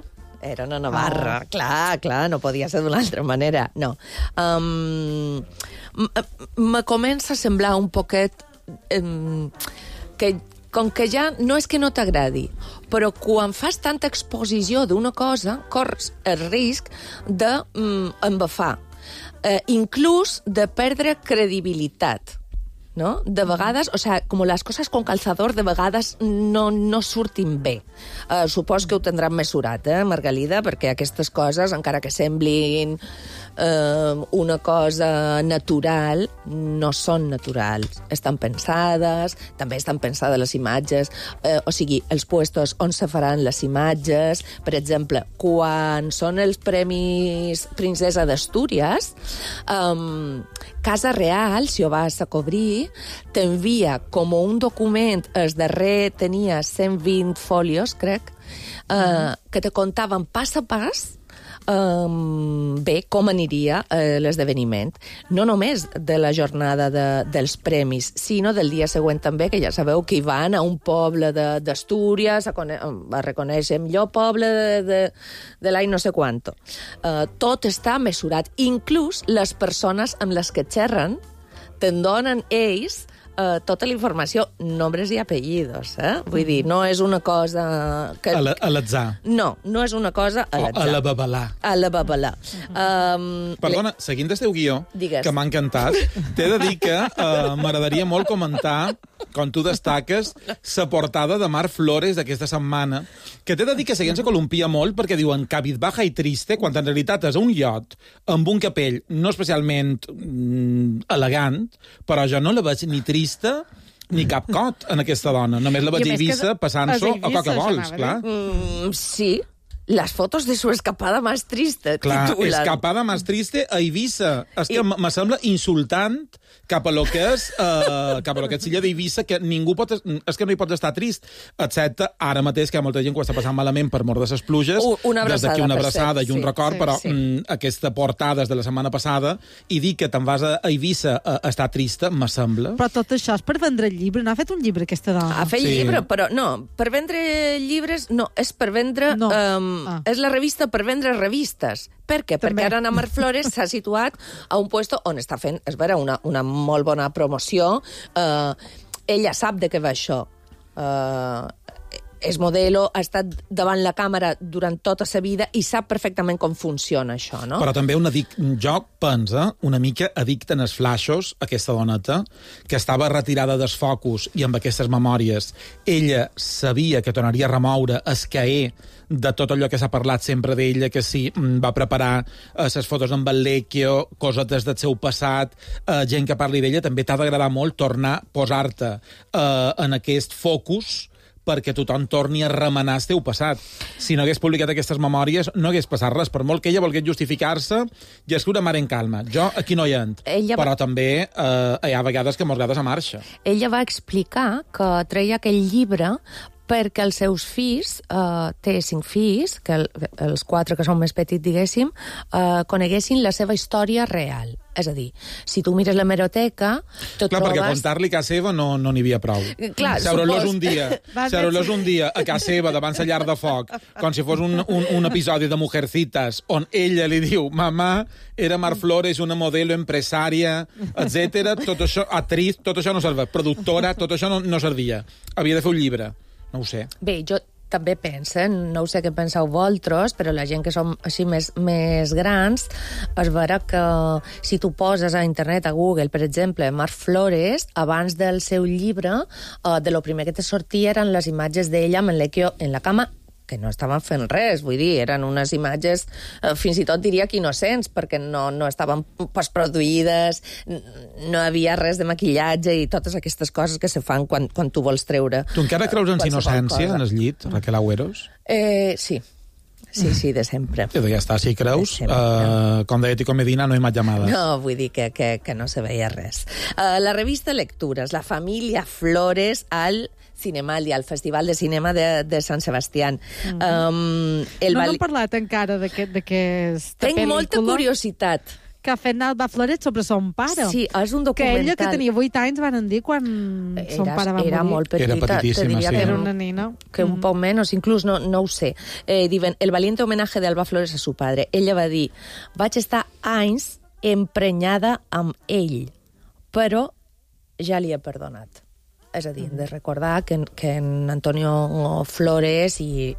clar, no podia ser d'una altra manera, no. Me comença a semblar un poquet que com que ja no és que no t'agradi, però quan fas tanta exposició d'una cosa, corres el risc d'embafar, inclús de perdre credibilitat. ¿No? De vegades, o sea, com les coses con calzador, de vegades no surtin bé. Supos que ho tindran mesurat, Margalida, perquè aquestes coses, encara que semblin una cosa natural, no són naturals. Estan pensades, també estan pensades les imatges, o sigui, els puestos on se faran les imatges. Per exemple, quan són els Premis Princesa d'Astúries, Casa Real, si ho vas a cobrir, t'envia com un document, el darrer tenia 120 folios, crec, que te contaven pas a pas bé, com aniria l'esdeveniment. No només de la jornada dels premis, sinó del dia següent també, que ja sabeu que hi van a un poble d'Astúries a reconèixer millor poble de l'any no sé quanto. Tot està mesurat. Inclús les persones amb les que xerren te'n donen ells tota la informació, nombres i apellidos, Vull dir, no és una cosa... Que... A l'atzar. No és una cosa a l'atzar. A la babalà. A la babalà. Perdona, seguint el teu guió, digues, que m'ha encantat, t'he de dir que m'agradaria molt comentar, com tu destaques, la portada de Mar Flores d'aquesta setmana, que t'he de dir que seguint se columpia molt perquè diuen cabizbaja i triste, quan en realitat és un iot amb un capell no especialment elegant, però jo no la veig ni trista ni cap cot en aquesta dona. Només la veig a Eivissa passant-s'ho a coca vols, clar. Sí, las fotos de su escapada más triste. Clar, titulen. escapada más triste a Eivissa. És que me sembla insultant cap a lo que és l'illa d'Eivissa, que ningú pot... És que no hi pot estar trist, excepte ara mateix que hi ha molta gent que ho està passant malament per mort de les pluges. Des d'aquí una abraçada i un record, però aquesta portada és de la setmana passada i dir que te'n vas a Eivissa a estar trista, me sembla. Però tot això és per vendre llibre. No ha fet un llibre, aquesta dona? Ha fet llibre, però no. Per vendre llibres, no. És per vendre... És la revista per vendre revistes. Per què? Perquè ara Ana Mar Flores s'ha situat a un puesto on està fent, és vera, una molt bona promoció. Ella sap de què va això. és modelo, ha estat davant la càmera durant tota sa vida i sap perfectament com funciona això, no? Però també jo penso una mica addicte en els flaixos, aquesta doneta, que estava retirada dels focus i amb aquestes memòries ella sabia que tornaria a remoure escaer de tot allò que s'ha parlat sempre d'ella, que sí, va preparar les fotos amb el Lecchio, cosetes del seu passat, gent que parli d'ella, també t'ha d'agradar molt tornar a posar-te en aquest focus perquè tothom torni a remenar el teu passat. Si no hagués publicat aquestes memòries, no hagués passat res, per molt que ella volgués justificar-se i escriure Mar en calma. Jo aquí no hi entro, però també hi ha vegades que mos agrada a marxa. Ella va explicar que treia aquell llibre perquè els seus fills, té 5 fills, que els 4 que són més petits, diguéssim, coneguessin la seva història real. És a dir, si tu mires l'hemeroteca, trobes... perquè contar-li a casa seva no n'hi havia prou. Seure-los un dia a casa seva davant la llar de foc, com si fos un episodi de Mujercitas, on ella li diu, mamà, era Mar Flores, una modelo empresària, etc. Tot això, actriz, tot això no servia. Productora, tot això no servia. Havia de fer un llibre. No ho sé. Bé, jo també penso, no sé què penseu vosaltres, però la gent que som així més grans, es veurà que si tu poses a internet, a Google, per exemple, Mar Flores, abans del seu llibre, de lo primer que te sortia eren les imatges d'ella amb el Lecchio en la cama, que no estaven fent res, vull dir, eren unes imatges, fins i tot diria que innocents, perquè no estaven postproduïdes, no havia res de maquillatge i totes aquestes coses que se fan quan tu vols treure... Tu encara creus en innocència, en el llit, Raquel Agüeros? Sí. Sí, de sempre. Ja està, si creus, com deia Tico Medina, no hay más llamadas. No, vull dir que no se veia res. La revista Lectures, la família Flores al Cinemalia, al Festival de Cinema de Sant Sebastián. No hem parlat encara d'aquesta pel·lícula. Tenc molta curiositat. Que ha fet Alba Flores sobre son pare. Sí, és un documental. Que ella, que tenia 8 anys, van dir quan son pare va morir. Era molt petita. Era petitíssima, sí. Era una nina. Que un poc menys, inclús no ho sé. Diuen, el valiente homenaje de Alba Flores a su padre. Ella va dir, vaig estar anys emprenyada amb ell, però ja li he perdonat. És a dir, hem de recordar que en Antonio Flores i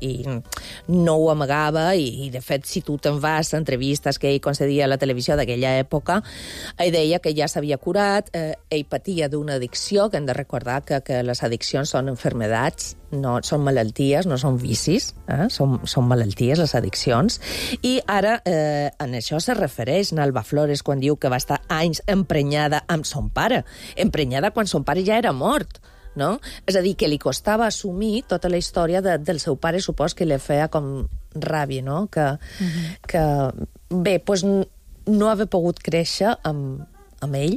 no ho amagava i de fet, si tu te'n vas a entrevistes que ell concedia a la televisió d'aquella època, ell deia que ja s'havia curat, ell patia d'una addicció, que hem de recordar que les addiccions són enfermedats, no són malalties, no són vicis, són malalties, les addiccions, i ara en això se refereix Alba Flores quan diu que va estar anys emprenyada amb son pare, emprenyada quan son pare ja era mort, no? És a dir, que li costava assumir tota la història del seu pare, supos que li feia com ràbia, no? Que bé, doncs no haver pogut créixer amb ell.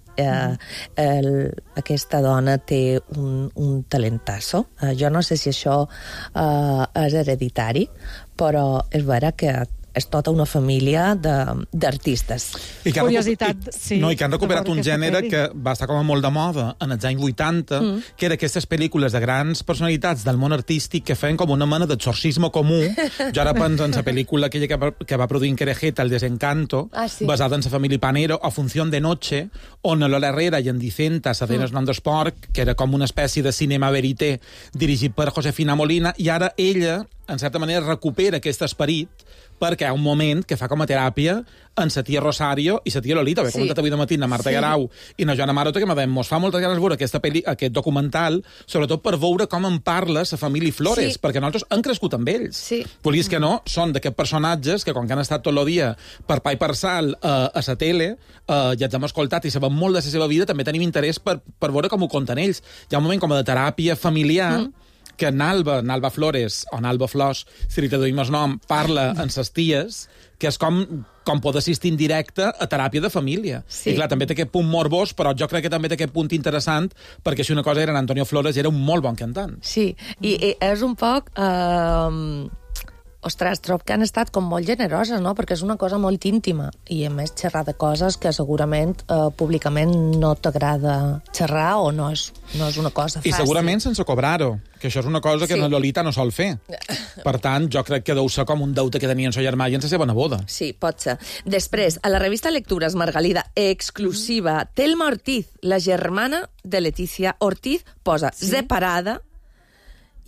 Aquesta dona té un talentasso. Jo no sé si això és hereditari, però és vera que és tota una família d'artistes. Curiositat, sí. No, i que han recuperat un gènere que va estar com a molt de moda en els anys 80, que era aquestes pel·lícules de grans personalitats del món artístic que feien com una mena d'exorcisme comú. Jo ara penso en la pel·lícula aquella que va produir en Querejeta, El Desencanto, basada en la família Panero, o Función de Noche, on Lola Herrera i en Dicenta s'adenen el nom d'esport, que era com una espècie de cinema verité dirigit per Josefina Molina, i ara ella, en certa manera, recupera aquest esperit perquè hi ha un moment que fa com a teràpia en la tia Rosario i la tia Lolita. He comentat avui de matí a Marta Garau i a Joana Maroto que m'ha dit, mos fa moltes ganes veure aquest documental, sobretot per veure com en parla la família Flores, perquè nosaltres hem crescut amb ells. Volies que no, són d'aquests personatges que, com que han estat tot el dia per pa i per sal a la tele, ja els hem escoltat i sabem molt de la seva vida, també tenim interès per veure com ho conten ells. Hi ha un moment com de teràpia familiar que Alba Flores, o Alba Flors, si li traduïm el nom, parla en ses ties, que és com poder assistir en directe a teràpia de família. I clar, també té aquest punt morbós, però jo crec que també té aquest punt interessant, perquè si una cosa era en Antonio Flores, era un molt bon cantant. Sí, i és un poc... Ostres, trobo que han estat com molt generoses, no? Perquè és una cosa molt íntima i, a més, xerrar de coses que segurament públicament no t'agrada xerrar o no és una cosa fàcil. I segurament sense cobrar-ho, que això és una cosa que la Lolita no sol fer. Per tant, jo crec que deu ser com un deute que tenien son germà i en la seva neboda. Sí, pot ser. Després, a la revista Lectures, Margalida, exclusiva, Telma Ortiz, la germana de Leticia Ortiz, posa separada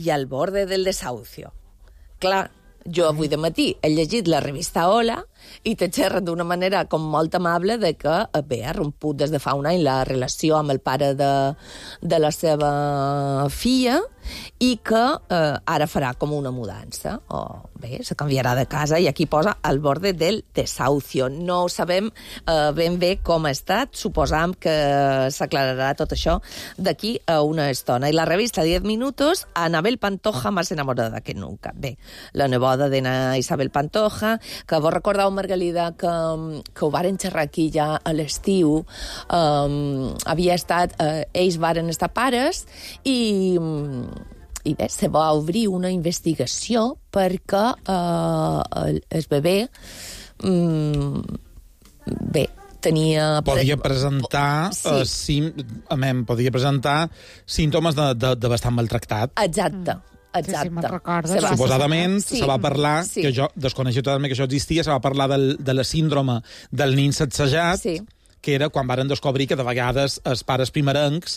i al borde del desahucio. Clar, jo avui de matí he llegit la revista Hola i te xerren d'una manera com molt amable de que, bé, ha romput des de fa un any la relació amb el pare de la seva filla i que ara farà com una mudança, o bé, se canviarà de casa, i aquí posa al borde del desahucio. No sabem ben bé com ha estat, suposam que s'aclararà tot això d'aquí a una estona. I la revista 10 minutos, Anabel Pantoja más enamorada que nunca. Bé, la neboda d'Ana Isabel Pantoja, que vos recordeu, Margalida, que ho varen xerrar aquí ja a l'estiu, havia estat, ells varen estar pares i bé, se va obrir una investigació perquè el bebè bé, tenia... Podia presentar símptomes de bastant maltractat. Exacte. Sí, me'n recordo. Suposadament se va parlar, que jo desconeixia totalment que això existia, se va parlar de la síndrome del nin sacsejat, que era quan varen descobrir que de vegades els pares primerencs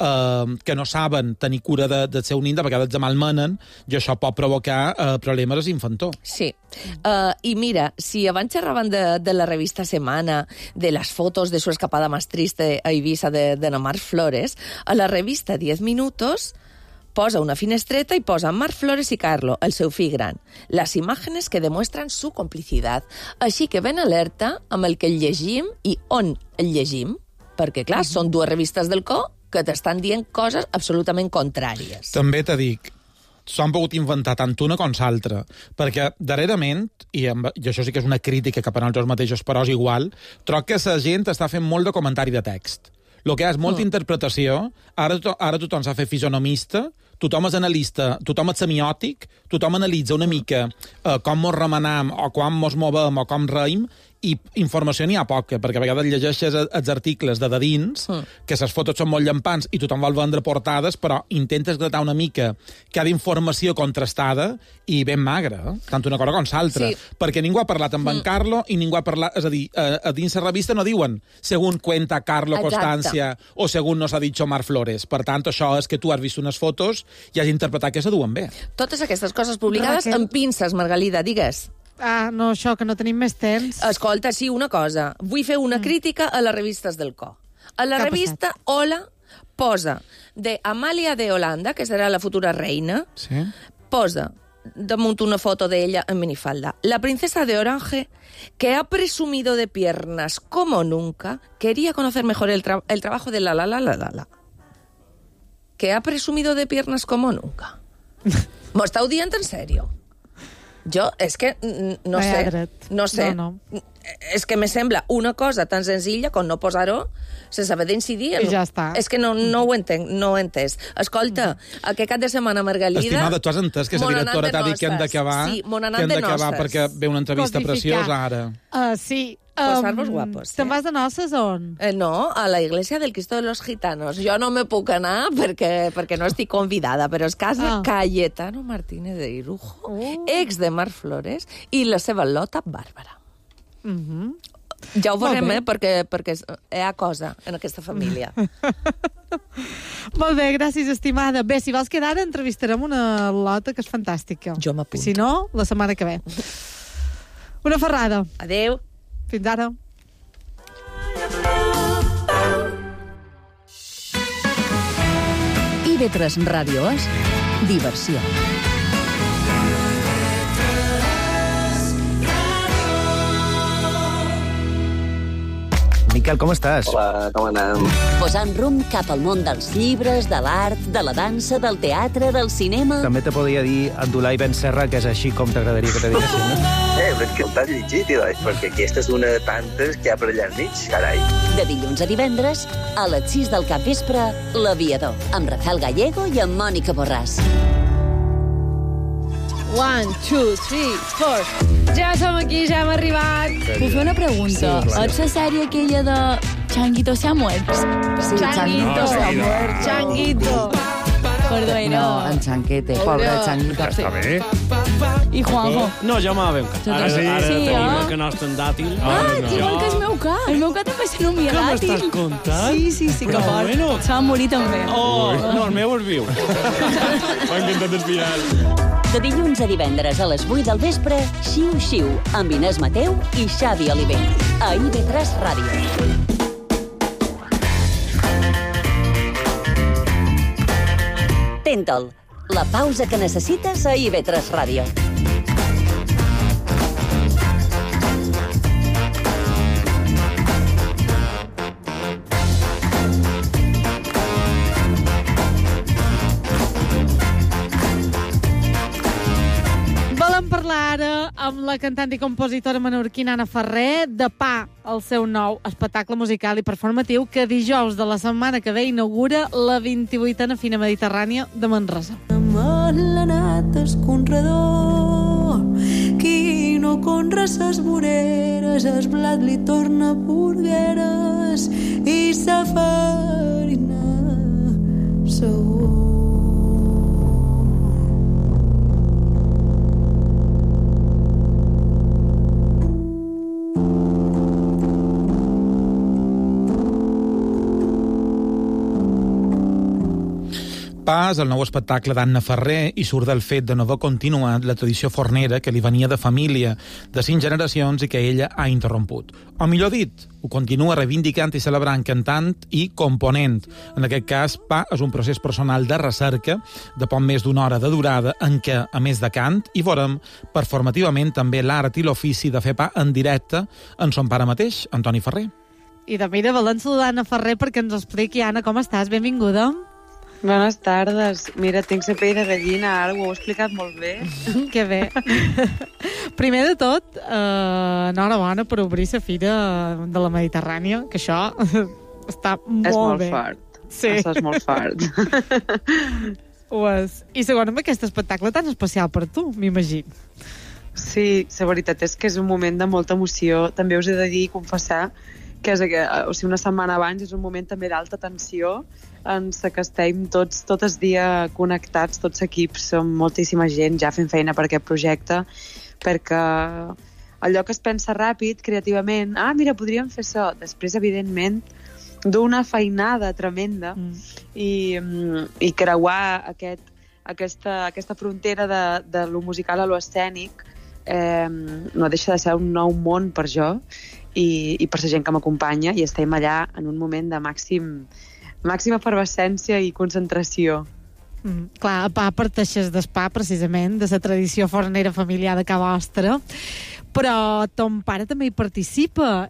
que no saben tenir cura del seu nin, de vegades se malmenen, i això pot provocar problemes als infantors. Sí. I mira, si abans xerraven de la revista Semana, de les fotos de su escapada más triste a Ibiza de Mar Flores, a la revista 10 minutos posa una finestreta y posa Mar Flores y Carlo, el seu fill gran, las imágenes que demuestran su complicidad. Així que ben alerta amb el que el llegim i on el llegim, perquè, clar, són dues revistes del Co que t'estan dient coses absolutament contràries. També te dic, s'han pogut inventar tant una com l'altra, perquè darrerament, i això sí que és una crítica cap a nosaltres mateixos, però és igual, troc que la gent està fent molt de comentari de text. El que és molta interpretació, ara tothom s'ha fet fisonomista, tothom és analista, tothom és semiòtic, tothom analitza una mica com mos remenam, o quan mos movem, o com reim, i informació n'hi ha poca, perquè a vegades llegeixes els articles de dins, que les fotos són molt llampants i tothom vol vendre portades, però intentes gratar una mica cada informació contrastada i ben magra, tant una cosa com l'altra. Sí. Perquè ningú ha parlat amb en Carlo i ningú ha parlat... És a dir, a dins la revista no diuen según cuenta Carlo Constancia o según nos ha dicho Mar Flores. Per tant, això és que tu has vist unes fotos i has interpretat que se duen bé. Totes aquestes coses publicades amb pinces, Margalida, digues. No, això, que no tenim més temps. Escolta, sí, una cosa. Vull fer una crítica a les revistes del Co. A la revista Hola posa de Amàlia de Holanda, que serà la futura reina, posa damunt una foto d'ella en minifalda. La princesa de Orange, que ha presumido de piernas como nunca, quería conocer mejor el trabajo de la. Que ha presumido de piernas como nunca. M'ho estàu dient en sèrio? Jo, és que no sé. No. És que me sembla una cosa tan senzilla com no posar-ho sense haver d'incidir. I ja està. És que no ho entenc, no ho he entès. Escolta, aquest cap de setmana, Margalida... Estimada, tu has entès que la directora t'ha dit que hem d'acabar? Sí, m'on anant de noces. Perquè ve una entrevista preciosa ara. Sí. Posar-vos guapos. Te'n vas de noces on? No, a la Iglesia del Cristo de los Gitanos. Jo no me puc anar perquè no estic convidada, però es casa Cayetano Martínez de Irujo, ex de Mar Flores, i la seva lota Bàrbara. Ja ho veurem, perquè hi ha cosa en aquesta família. Molt bé, gràcies, estimada. Bé, si vols quedar, entrevistarem una lota que és fantàstica. Jo m'apunto. Si no, la setmana que ve. Una ferrada. Adéu. Fins ara. IB3 Ràdio és diversió. Miquel, com estàs? Hola, com anem? Posant rumb cap al món dels llibres, de l'art, de la dansa, del teatre, del cinema... També te podria dir Abdulai Ben Serra, que és així com t'agradaria que te diguessin, no? Però és que t'has llegit, perquè aquesta és una de tantes que hi ha per allà al mig, carai. De dilluns a divendres, a les 6 del capvespre, L'Aviador, amb Rafael Gallego i amb Mònica Borràs. 1, 2, 3, 4. Ja som aquí, ja hem arribat. Puc fer una pregunta? Sí, és la sèrie aquella de Changuito se ha muerto? Sí, Changuito se ha muerto. Changuito. Perdó, No, en Chanquete, pobre Changuito. Està bé. I Juanjo. No, jo me la veu cantar. Ara tenim el que no és tan dàtil. Igual que el meu ca. El meu ca també se nomia Què dàtil. m'estàs contant? Sí, que Però fort. bueno. Se va morir també. No, el meu és viu. M'ha encantat el final. De dilluns a divendres a les 8 del vespre, Xiu Xiu, amb Inés Mateu i Xavi Oliver. A IB3 Ràdio. Tenta'l, la pausa que necessites a IB3 Ràdio. Volem parlar ara amb la cantant i compositora menorquina Anna Ferrer de Pa, el seu nou espectacle musical i performatiu que dijous de la setmana que ve inaugura la 28a Fira Mediterrània de Manresa. Amb l'anat esconrador, qui no conra ses voreres, es blat li torna burgueres i sa farina segur. Pa és el nou espectacle d'Anna Ferrer i surt del fet de no haver continuat la tradició fornera que li venia de família, de 5 generacions i que ella ha interromput. O millor dit, ho continua reivindicant i celebrant cantant i component. En aquest cas, Pa és un procés personal de recerca de poc més d'una hora de durada en què, a més de cant, hi veurem performativament també l'art i l'ofici de fer pa en directe en son pare mateix, Antoni Ferrer. I de mira, volem saludar Anna Ferrer perquè ens expliqui. Anna, com estàs? Benvinguda. Bones tardes. Mira, tinc la pell de gallina, ara ho heu explicat molt bé. Que bé. Primer de tot, enhorabona per obrir la Fira de la Mediterrània, que això està molt bé. És molt fort. Sí. Això és molt fort. Ho és. I segon, amb aquest espectacle tan especial per tu, m'imagino. Sí, la veritat és que és un moment de molta emoció. També us he de dir i confessar que una setmana abans és un moment també d'alta tensió en la que estem tots el dia connectats, tots l'equip, som moltíssima gent ja fent feina per aquest projecte, perquè allò que es pensa ràpid, creativament, mira, podríem fer això, després, evidentment, d'una feinada tremenda i creuar aquesta frontera de lo musical a lo escènic no deixa de ser un nou món per jo i per la gent que m'acompanya, i estem allà en un moment de màxima efervescència i concentració. Clar, a Pa parteixes d'Espa, precisament, de la tradició fornera familiar de casa vostra, però ton pare també hi participa.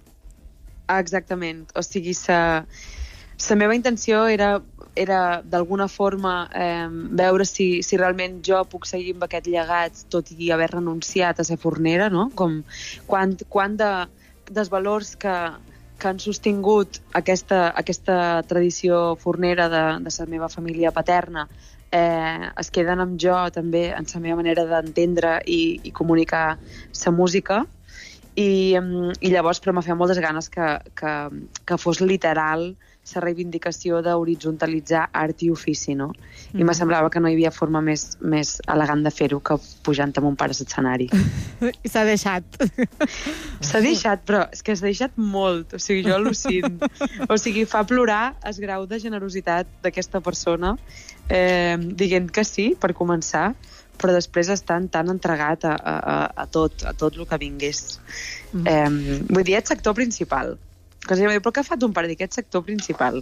Exactament. O sigui, la meva intenció era d'alguna forma veure si realment jo puc seguir amb aquest llegat, tot i haver renunciat a ser fornera, no? Com quant dels valors que han sostingut aquesta tradició fornera de la meva família paterna es queden amb jo també en la meva manera d'entendre i comunicar la música, i llavors però m'ha fet moltes ganes que fos literal la reivindicació d'horitzontalitzar art i ofici, no? I me semblava que no hi havia forma més elegant de fer-ho que pujant amb un pare a l'escenari. I s'ha deixat. S'ha deixat, però és que s'ha deixat molt. O sigui, jo al·lucino. O sigui, fa plorar el grau de generositat d'aquesta persona dient que sí, per començar, però després estan tan entregat a tot el que vingués. Vull dir, ets sector principal. Però què fa ton pare? Aquest sector principal.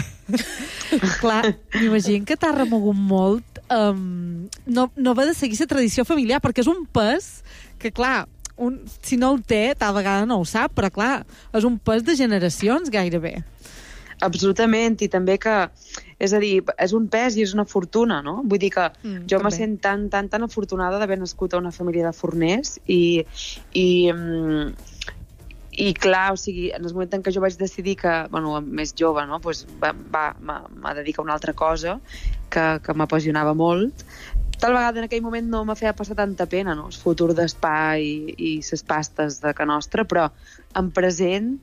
Clar, m'imagino que t'ha remogut molt no haver de seguir la tradició familiar, perquè és un pes que, clar, si no el té, tal vegada no ho sap, però clar, és un pes de generacions gairebé. Absolutament, i també que, és a dir, és un pes i és una fortuna, no? Vull dir que jo me sent tan afortunada d'haver nascut a una família de forners i clar, o sigui, en el moment en què jo vaig decidir que, bueno, més jove, no? Pues m'ha dedicat a una altra cosa que m'apassionava molt. Tal vegada en aquell moment no m'ha fet passar tanta pena, no? El futur d'Espa i les pastes de Ca Nostra, però en present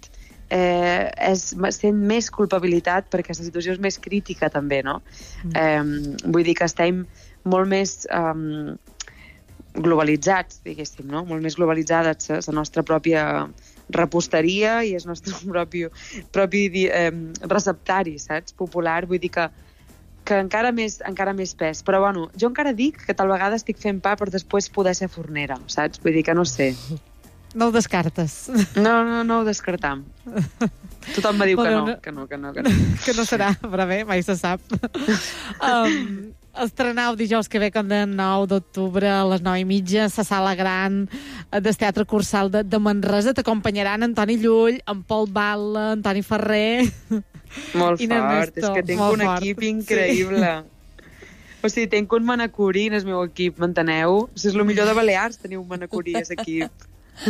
sent més culpabilitat perquè la situació és més crítica també, no? Vull dir que estem molt més globalitzats, diguéssim, no? Molt més globalitzats, la nostra pròpia reposteria i el nostre propi receptari, saps? Popular, vull dir que encara més pes. Però, bueno, jo encara dic que tal vegada estic fent pa per després poder ser fornera, saps? Vull dir que no sé. No ho descartes. No ho descartam. Tothom me diu que no. Que no serà, però bé, mai se sap. Estrenau dijous que ve, com de 9 d'octubre a les 9:30, a la Sala Gran del Teatre Cursal de Manresa. T'acompanyaran Antoni Llull, en Pol Batlle, Antoni Ferrer... Molt fort, és que tinc un equip increïble. O sigui, tinc un manacorí en el meu equip, m'enteneu? És el millor de Balears, tenir un manacorí a l'equip.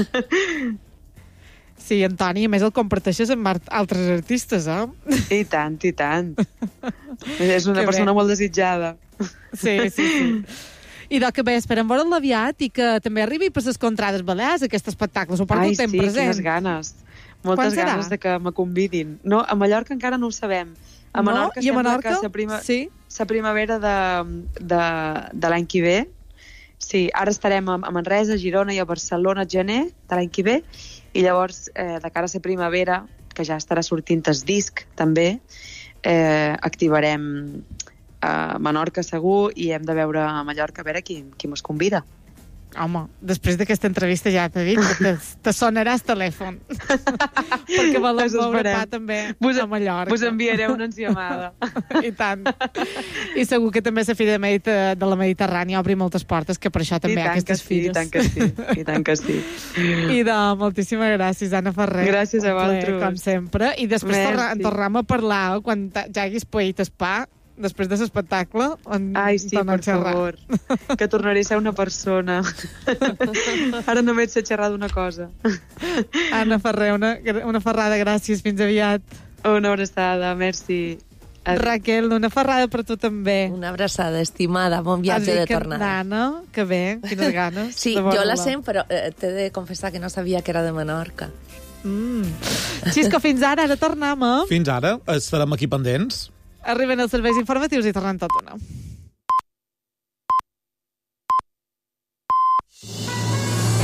Sí, Antoni, a més el comparteixes amb altres artistes, I tant. És una persona molt desitjada. Sí. I que bé, esperem veure'l aviat i que també arribi per les contrades balears, aquest espectacle. Suposo que ho tens present. Quines ganes. Moltes ganes de que me convidin. No, a Mallorca encara no ho sabem. A Menorca sembla que la primavera de l'any que ve. Sí, ara estarem a Manresa, a Girona i a Barcelona a gener de l'any que ve, i llavors, de cara a la primavera, que ja estarà sortint el disc, també, activarem a Menorca segur, i hem de veure a Mallorca a veure qui mos convida. Home, després d'aquesta entrevista ja t'he dit que te sonarà el telèfon. Perquè volem veure pa també a Mallorca. Vos enviaré una enciamada. I tant. I segur que també la Fira de la Mediterrània obri moltes portes, que per això també hi ha aquestes fires. I tant que sí. I moltíssimes gràcies, Anna Ferrer. Gràcies a vosaltres. Com sempre. I després tornem a parlar quan ja haguis paït el pa, després de l'espectacle. Ai, sí, per favor. Que tornaré a ser una persona. Ara només sé xerrar d'una cosa. Anna Ferrer, una ferrada, gràcies. Fins aviat. Una abraçada, merci. Raquel, una ferrada per tu també. Una abraçada, estimada. Bon viatge de tornada. Anna, que bé, quines ganes. Sí, jo la sent, però t'he de confessar que no sabia que era de Menorca. Xisco, fins ara tornem, Fins ara, estarem aquí pendents. Arriben els serveis informatius i tornem tot una.